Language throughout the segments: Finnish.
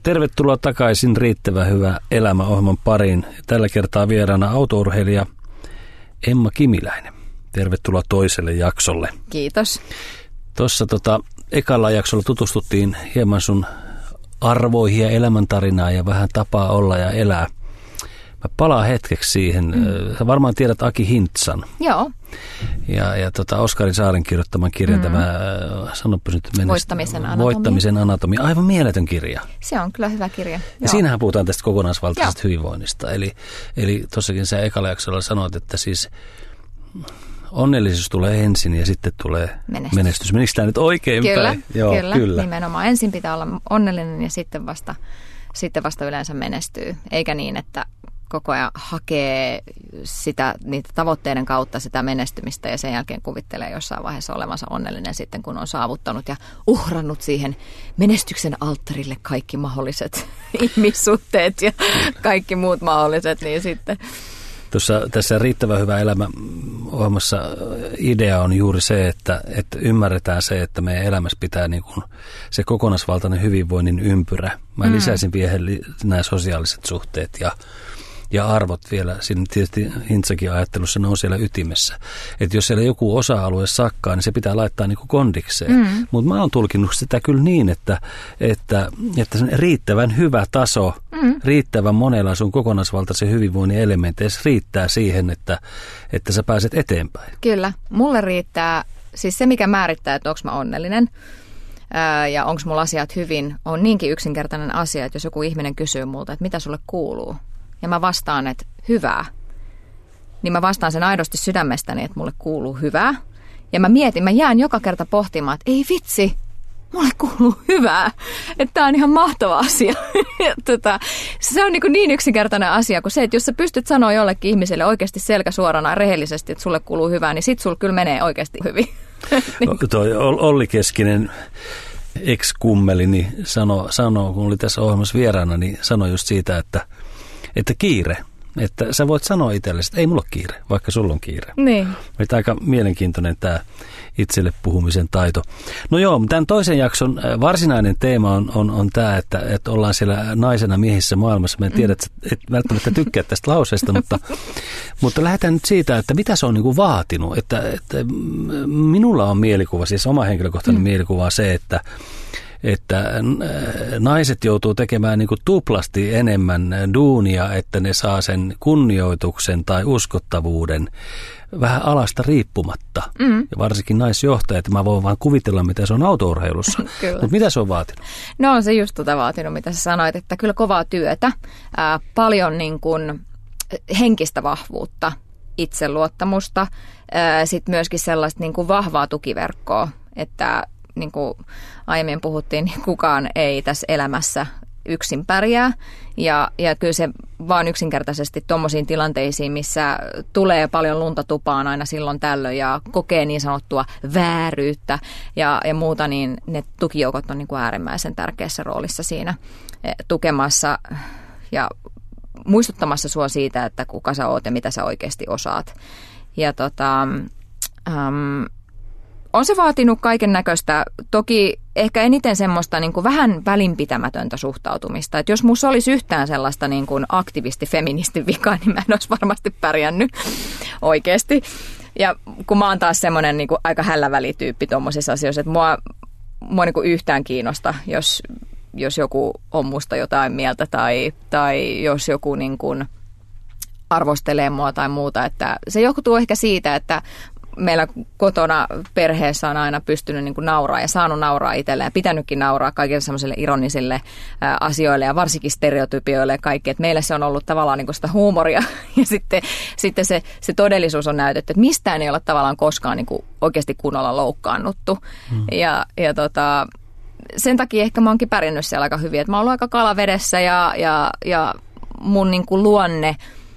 Tervetuloa takaisin Riittävän hyvä elämä -ohjelman pariin. Tällä kertaa vieraana autourheilija Emma Kimiläinen. Tervetuloa toiselle jaksolle. Kiitos. Tuossa ekalla jaksolla tutustuttiin hieman sun arvoihin ja elämäntarinaan ja vähän tapaa olla ja elää. Mä palaan hetkeksi siihen. Sä varmaan tiedät Aki Hintsan. Joo. Ja Oskari Saaren kirjoittaman kirjan tämä, sanoppa nyt Voittamisen anatomia. Aivan mieletön kirja. Se on kyllä hyvä kirja. Ja siinähän puhutaan tästä kokonaisvaltaisesta hyvinvoinnista. Eli tuossakin sä ekalla jaksolla sanoit, että siis onnellisuus tulee ensin ja sitten tulee menestys. Menikö tämä nyt oikein päin? Kyllä. Nimenomaan. Ensin pitää olla onnellinen ja sitten vasta yleensä menestyy. Eikä niin, että koko ajan hakee niitä tavoitteiden kautta sitä menestymistä ja sen jälkeen kuvittelee jossain vaiheessa olevansa onnellinen sitten, kun on saavuttanut ja uhrannut siihen menestyksen alttarille kaikki mahdolliset ihmissuhteet ja kaikki muut mahdolliset, niin sitten. Tässä Riittävän hyvä elämä -ohjelmassa idea on juuri se, että ymmärretään se, että meidän elämässä pitää niin kuin se kokonaisvaltainen hyvinvoinnin ympyrä. Mä lisäisin vielä nämä sosiaaliset suhteet ja arvot vielä. Siinä tietysti Hintsakin ajattelussa ne on siellä ytimessä. Että jos siellä joku osa-alue sakkaa, niin se pitää laittaa niin kuin kondikseen. Mutta mä oon tulkinnut sitä kyllä niin, että riittävän hyvä taso, riittävän monella sun kokonaisvaltaisen hyvinvoinnin elementeissä riittää siihen, että sä pääset eteenpäin. Kyllä. Mulle riittää, siis se mikä määrittää, että onko mä onnellinen ja onko mulla asiat hyvin, on niinkin yksinkertainen asia, että jos joku ihminen kysyy multa, että mitä sulle kuuluu, ja mä vastaan, että hyvää, niin mä vastaan sen aidosti sydämestäni, että mulle kuuluu hyvää. Ja mä jään joka kerta pohtimaan, että ei vitsi, mulle kuuluu hyvää. Että tää on ihan mahtava asia. Se on niin yksinkertainen asia kuin se, että jos sä pystyt sanoa jollekin ihmiselle oikeasti selkä suorana ja rehellisesti, että sulle kuuluu hyvää, niin sit sulla kyllä menee oikeasti hyvin. Toi Olli Keskinen ex-kummeli niin sanoo, kun oli tässä ohjelmassa vieraana, niin sanoi just siitä, että kiire. Että sä voit sanoa itsellesi, että ei mulla ole kiire, vaikka sulla on kiire. Niin. Että aika mielenkiintoinen tämä itselle puhumisen taito. No joo, tämän toisen jakson varsinainen teema on tämä, että ollaan siellä naisena miehissä maailmassa. Mä en tiedä, että et välttämättä tykkää tästä lauseesta, mutta lähdetään nyt siitä, että mitä se on niin kuin vaatinut. Että minulla on mielikuva, siis oma henkilökohtainen mielikuva se, että naiset joutuu tekemään niin kuin tuplasti enemmän duunia, että ne saa sen kunnioituksen tai uskottavuuden vähän alasta riippumatta. Ja varsinkin naisjohtajat, mä voin vaan kuvitella, mitä se on autourheilussa. Mutta mitä se on vaatinut? No on se just vaatinut, mitä sä sanoit, että kyllä kovaa työtä, paljon niin kuin henkistä vahvuutta, itseluottamusta, sitten myöskin sellaista niin kuin vahvaa tukiverkkoa, että niin kuin aiemmin puhuttiin, niin kukaan ei tässä elämässä yksin pärjää. Ja kyllä se vaan yksinkertaisesti tuommoisiin tilanteisiin, missä tulee paljon lunta tupaan aina silloin tällöin ja kokee niin sanottua vääryyttä ja muuta, niin ne tukijoukot on niin kuin äärimmäisen tärkeässä roolissa siinä tukemassa ja muistuttamassa sua siitä, että kuka sä oot ja mitä sä oikeasti osaat. Ja on se vaatinut kaiken näköistä, toki ehkä eniten semmoista niin kuin vähän välinpitämätöntä suhtautumista. Että jos musta olisi yhtään sellaista niin kuin aktivisti-feministin vikaa, niin mä en olisi varmasti pärjännyt oikeasti. Ja kun mä oon taas semmoinen niin kuin aika hällävälityyppi tuommoisissa asioissa, että mua niin kuin yhtään kiinnosta, jos joku on musta jotain mieltä tai jos joku niin kuin arvostelee mua tai muuta. Että se johtuu ehkä siitä, että meillä kotona perheessä on aina pystynyt niin kuin nauraa ja saanut nauraa itselleen ja pitänytkin nauraa kaikille semmoisille ironisille asioille ja varsinkin stereotypioille ja kaikki. Että meillä se on ollut tavallaan niin kuin sitä huumoria ja sitten se todellisuus on näytetty, että mistään ei ole tavallaan koskaan niin kuin oikeasti kunnolla loukkaannuttu. Ja sen takia ehkä mä oonkin pärjännyt siellä aika hyvin. Että mä oon ollut aika kalavedessä ja mun niin kuin luonne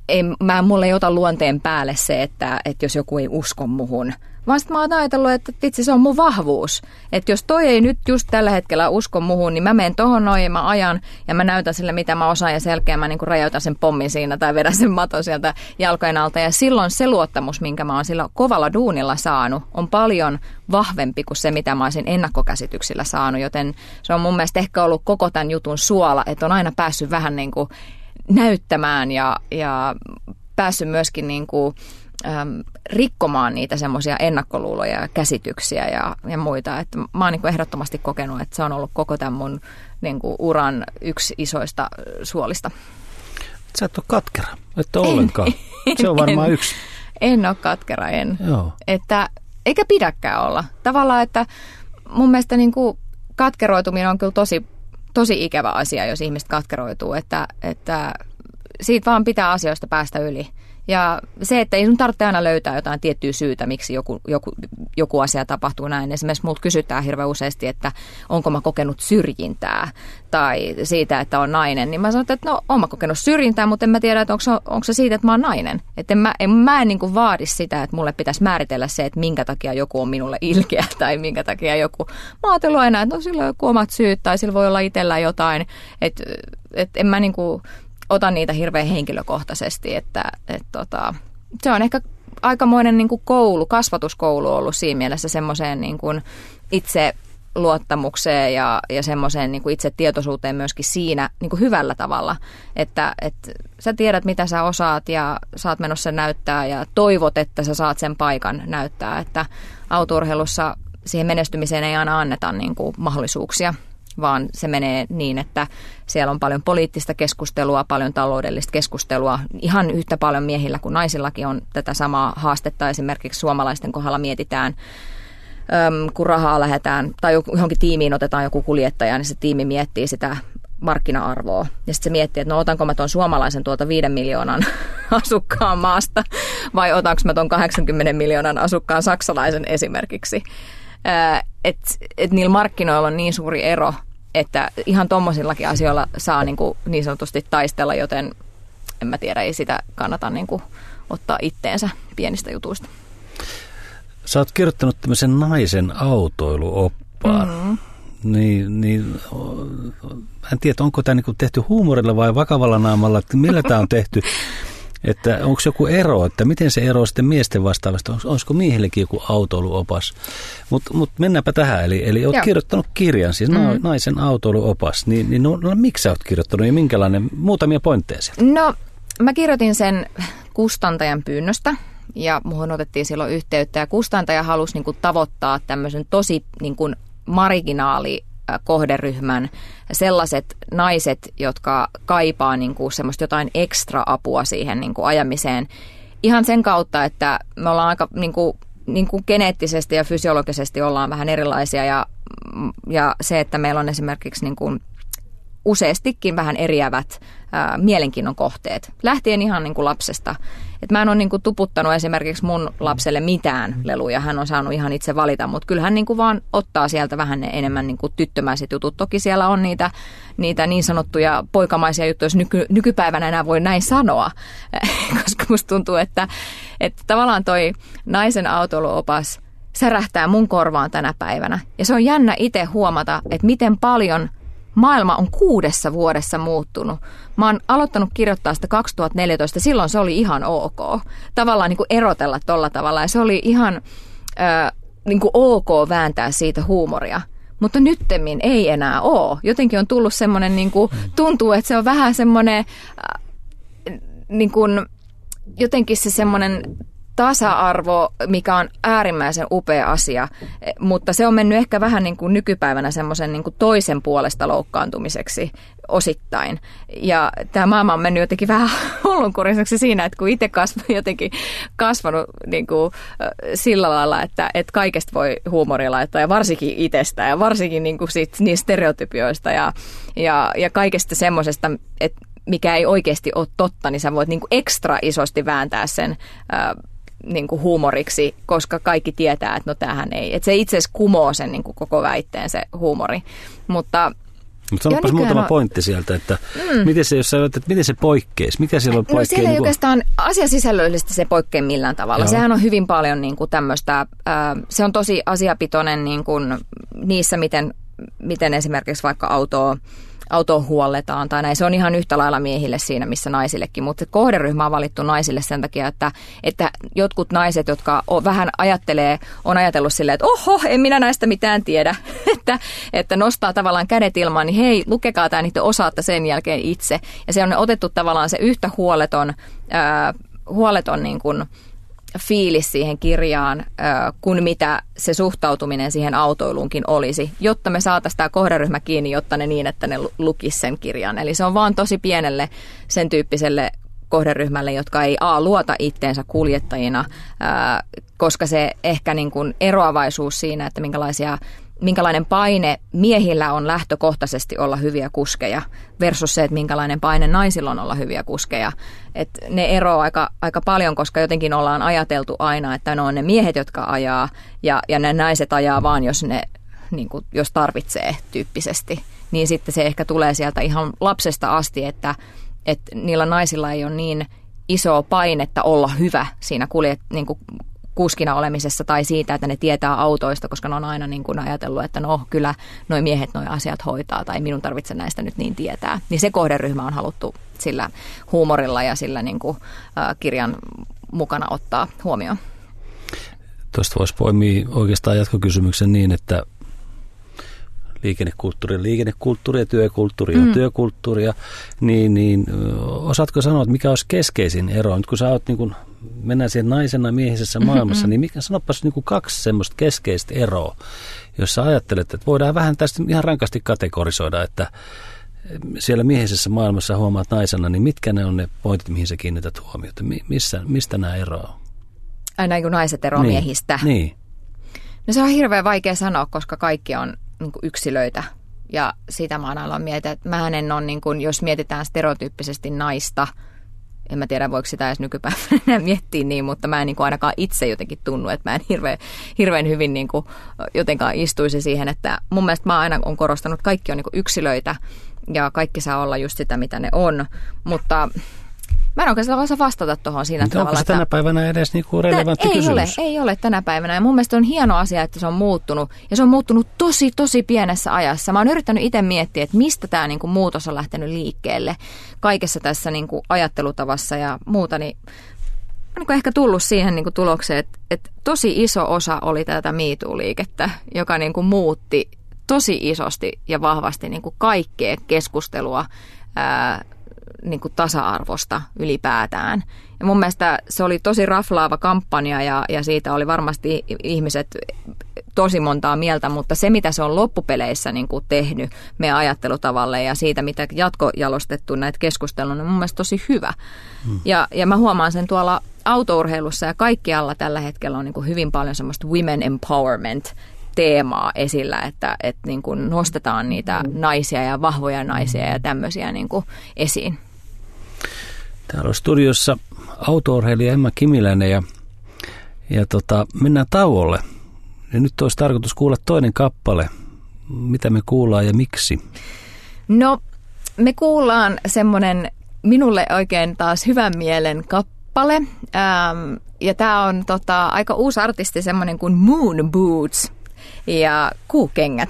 mulle ei ota luonteen päälle se, että jos joku ei usko muhun. Vaan sitten mä oon ajatellut, että itse se on mun vahvuus. Että jos toi ei nyt just tällä hetkellä usko muhun, niin mä menen tohon noin ja mä ajan ja mä näytän sille, mitä mä osaan ja selkeä mä niin kuin räjäytän sen pommin siinä tai vedän sen maton sieltä jalkojen alta. Ja silloin se luottamus, minkä mä oon sillä kovalla duunilla saanut, on paljon vahvempi kuin se, mitä mä olisin ennakkokäsityksillä saanut. Joten se on mun mielestä ehkä ollut koko tämän jutun suola, että on aina päässyt vähän niin kuin näyttämään ja päässyt myöskin niin kuin rikkomaan niitä semmoisia ennakkoluuloja ja käsityksiä ja muita. Että mä oon niin kuin ehdottomasti kokenut, että se on ollut koko tämän mun niin kuin uran yksi isoista suolista. Sä et ole katkera, et ole ollenkaan. Se on varmaan yksi. En ole katkera, en. Joo. Että, eikä pidäkään olla. Tavallaan, että mun mielestä niin kuin katkeroituminen on kyllä tosi ikävä asia, jos ihmiset katkeroituu, että siitä vaan pitää asioista päästä yli. Ja se, että ei sun tarvitse aina löytää jotain tiettyä syytä, miksi joku asia tapahtuu näin. Esimerkiksi multa kysytään hirveän useasti, että onko mä kokenut syrjintää tai siitä, että on nainen. Niin mä sanon, että no, oon mä kokenut syrjintää, mutta en mä tiedä, että onko se siitä, että mä oon nainen. Että mä en niin kuin vaadi sitä, että mulle pitäisi määritellä se, että minkä takia joku on minulle ilkeä tai minkä takia joku. Mä ajatellut aina, että no, sillä on joku omat syyt tai sillä voi olla itsellä jotain. Että en mä niin kuin otan niitä hirveän henkilökohtaisesti, että se on ehkä aikamoinen niin kuin kasvatuskoulu ollut siinä mielessä semmoiseen niin kuin itseluottamukseen ja semmoiseen niin kuin itsetietoisuuteen myöskin siinä niin kuin hyvällä tavalla, että sä tiedät mitä sä osaat ja saat menossa näyttää ja toivot, että sä saat sen paikan näyttää, että autourheilussa siihen menestymiseen ei aina anneta niin kuin mahdollisuuksia, vaan se menee niin, että siellä on paljon poliittista keskustelua, paljon taloudellista keskustelua. Ihan yhtä paljon miehillä kuin naisillakin on tätä samaa haastetta. Esimerkiksi suomalaisten kohdalla mietitään, kun rahaa lähdetään tai johonkin tiimiin otetaan joku kuljettaja, niin se tiimi miettii sitä markkina-arvoa. Ja sitten se miettii, että no otanko mä ton suomalaisen tuolta 5 miljoonan asukkaan maasta vai otanko mä ton 80 miljoonan asukkaan saksalaisen esimerkiksi. Että niillä markkinoilla on niin suuri ero, että ihan tommosillakin asioilla saa niin sanotusti taistella, joten en mä tiedä, ei sitä kannata niin kuin ottaa itteensä pienistä jutuista. Sä oot kirjoittanut tämmöisen naisen autoiluoppaan. Mm-hmm. Niin, en tiedä, onko tämä niin tehty huumorilla vai vakavalla naamalla, että millä tämä on tehty? Että onko joku ero, että miten se ero sitten miesten vastaavasta, olisiko miehillekin joku autoiluopas? Mutta mennäänpä tähän, eli olet kirjoittanut kirjan, siis naisen autoiluopas, niin miksi sä oot kirjoittanut ja minkälainen, muutamia pointteja sieltä? No, mä kirjoitin sen kustantajan pyynnöstä ja muhun otettiin silloin yhteyttä ja kustantaja halusi niin kuin tavoittaa tämmöisen tosi niin kuin marginaali kohderyhmän, sellaiset naiset, jotka kaipaa niin kuin semmoista jotain ekstra apua siihen niin kuin ajamiseen. Ihan sen kautta, että me ollaan aika niin kuin geneettisesti ja fysiologisesti ollaan vähän erilaisia ja se, että meillä on esimerkiksi niin kuin useastikin vähän eriävät mielenkiinnon kohteet. Lähtien ihan niin kuin lapsesta. Et mä en ole niin kuin tuputtanut esimerkiksi mun lapselle mitään leluja. Hän on saanut ihan itse valita, mutta kyllähän niin kuin vaan ottaa sieltä vähän enemmän niin kuin tyttömäiset jutut. Toki siellä on niitä niin sanottuja poikamaisia juttuja, jos nykypäivänä enää voi näin sanoa. Koska musta tuntuu, että tavallaan toi naisen autoiluopas särähtää mun korvaan tänä päivänä. Ja se on jännä itse huomata, että miten paljon maailma on 6 vuodessa muuttunut. Mä oon aloittanut kirjoittaa sitä 2014. Silloin se oli ihan ok. Tavallaan niin kuin erotella tolla tavalla. Ja se oli ihan niin kuin ok vääntää siitä huumoria. Mutta nyttemmin ei enää ole. Jotenkin on tullut semmoinen, niin kuin, tuntuu, että se on vähän semmoinen, niin kuin, jotenkin se semmoinen tasa-arvo, mikä on äärimmäisen upea asia, mutta se on mennyt ehkä vähän niin kuin nykypäivänä semmoisen niin kuin toisen puolesta loukkaantumiseksi osittain. Ja tämä maailma on mennyt jotenkin vähän hullunkuriseksi siinä, että kun itse jotenkin kasvanut niin kuin sillä lailla, että kaikesta voi huumoria laittaa ja varsinkin itsestä ja varsinkin niin kuin niistä stereotypioista ja kaikesta semmoisesta, että mikä ei oikeasti ole totta, niin sä voit niin kuin ekstra isosti vääntää sen niin kuin huumoriksi, koska kaikki tietää, että no tämähän ei. Että se itse asiassa kumoo sen niin kuin koko väitteen se huumori. Mutta Mutta sanopas muutama pointti sieltä, että miten se, jos sä että miten se poikkeisi? Mikä siellä on poikkeaa? No siellä ei oikeastaan asiasisällöllisesti se poikkea millään tavalla. Joo. Sehän on hyvin paljon niin kuin tämmöistä, se on tosi asiapitoinen niin kuin niissä, miten esimerkiksi vaikka autoa huolletaan tai näin. Se on ihan yhtä lailla miehille siinä, missä naisillekin, mutta kohderyhmä on valittu naisille sen takia, että jotkut naiset, jotka vähän on ajatellut silleen, että oho, en minä näistä mitään tiedä, että nostaa tavallaan kädet ilmaan, niin hei, lukekaa tämä, niin te osaatte sen jälkeen itse. Ja se on otettu tavallaan se yhtä huoleton niin kuin fiilis siihen kirjaan, kuin mitä se suhtautuminen siihen autoiluunkin olisi, jotta me saataisiin tämä kohderyhmä kiinni, jotta ne niin, että ne lukisi sen kirjan. Eli se on vaan tosi pienelle sen tyyppiselle kohderyhmälle, jotka ei luota itteensä kuljettajina, koska se ehkä niin kuin eroavaisuus siinä, että minkälainen paine miehillä on lähtökohtaisesti olla hyviä kuskeja versus se, että minkälainen paine naisilla on olla hyviä kuskeja. Et ne eroaa aika paljon, koska jotenkin ollaan ajateltu aina, että ne on ne miehet, jotka ajaa ja ne naiset ajaa vaan, jos tarvitsee tyyppisesti. Niin sitten se ehkä tulee sieltä ihan lapsesta asti, että niillä naisilla ei ole niin isoa painetta olla hyvä siinä kuskina olemisessa tai siitä, että ne tietää autoista, koska ne on aina niin kuin ajatellut, että no kyllä noi miehet noi asiat hoitaa tai minun tarvitse näistä nyt niin tietää. Niin se kohderyhmä on haluttu sillä huumorilla ja sillä niin kuin, kirjan mukana ottaa huomioon. Tuosta voisi poimia oikeastaan jatkokysymyksen niin, että liikennekulttuuri ja työkulttuuri on työkulttuuria, niin osaatko sanoa, että mikä olisi keskeisin ero? Nyt kun sä oot, niin kun mennään siihen naisena miehisessä maailmassa, niin sanopas niin kuin 2 semmoista keskeistä eroa, jos sä ajattelet, että voidaan vähän tästä ihan rankasti kategorisoida, että siellä miehisessä maailmassa huomaat naisena, niin mitkä ne on ne pointit, mihin sä kiinnität huomiota? Mistä nämä eroaa? Aina kun naiset eroaa miehistä. Niin. No se on hirveän vaikea sanoa, koska kaikki on niin kuin yksilöitä. Ja sitä mä aina mietin, että mähän en ole, niin kuin, jos mietitään stereotyyppisesti naista, en mä tiedä voiko sitä edes nykypäivänä miettiä niin, mutta mä en niin kuin ainakaan itse jotenkin tunnu, että mä en hirveän hyvin niin kuin jotenkaan istuisi siihen, että mun mielestä mä aina on korostanut, että kaikki on niin kuin yksilöitä ja kaikki saa olla just sitä, mitä ne on, mutta mä en oikeastaan osaa vastata tuohon siinä tavalla. Onko se tänä päivänä edes niinku relevantti kysymys? Ei ole tänä päivänä. Ja mun mielestä on hieno asia, että se on muuttunut. Ja se on muuttunut tosi, tosi pienessä ajassa. Mä oon yrittänyt itse miettiä, että mistä tämä niinku muutos on lähtenyt liikkeelle kaikessa tässä niinku ajattelutavassa ja muuta. Niin on niinku ehkä tullut siihen niinku tulokseen, että tosi iso osa oli tätä MeToo-liikettä, joka niinku muutti tosi isosti ja vahvasti niinku kaikkea keskustelua niin kuin tasa-arvosta ylipäätään. Ja mun mielestä se oli tosi raflaava kampanja ja siitä oli varmasti ihmiset tosi montaa mieltä, mutta se mitä se on loppupeleissä niin kuin tehnyt meidän ajattelutavalle ja siitä mitä jatkojalostettu näitä keskusteluja, on mun mielestä tosi hyvä. Ja mä huomaan sen tuolla autourheilussa ja kaikkialla tällä hetkellä on niin kuin hyvin paljon semmoista women empowerment teemaa esillä, että niin kuin nostetaan niitä naisia ja vahvoja naisia ja tämmöisiä niin kuin esiin. Täällä on studiossa autourheilija Emma Kimiläinen ja mennään tauolle. Ja nyt olisi tarkoitus kuulla toinen kappale. Mitä me kuullaan ja miksi? No, me kuullaan semmoinen minulle oikein taas hyvän mielen kappale. Ja tämä on aika uusi artisti, semmoinen kuin Moon Boots ja kuukengät.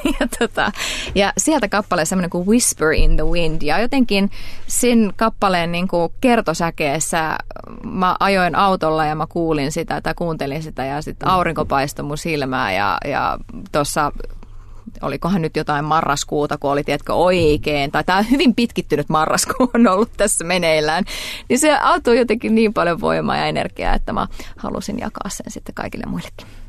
Ja sieltä kappale semmoinen kuin Whisper in the Wind. Ja jotenkin sen kappaleen niin kuin kertosäkeessä mä ajoin autolla ja mä kuulin sitä tai kuuntelin sitä ja sitten aurinko paistoi mun silmää ja tuossa olikohan nyt jotain marraskuuta, kun oli tiedätkö oikein, tai tämä hyvin pitkittynyt marraskuu on ollut tässä meneillään, niin se antoi jotenkin niin paljon voimaa ja energiaa, että mä halusin jakaa sen sitten kaikille muillekin.